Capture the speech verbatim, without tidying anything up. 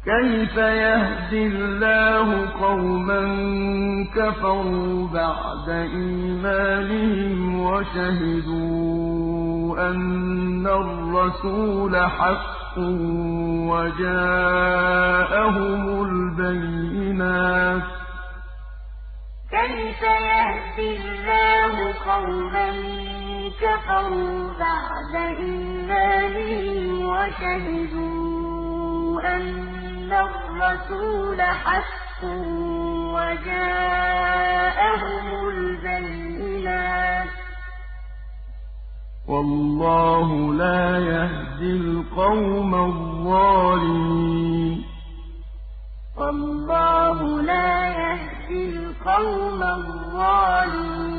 كيف يهدي الله قوما كفروا بعد إيمانهم وشهدوا أن الرسول حق وجاءهم البينات كيف يهدي الله قوما كفروا بعد إيمانهم وشهدوا أن الرسول حق وجاءهم البينات والله لا يهدي القوم الظالمين والله لا يهدي القوم الظالمين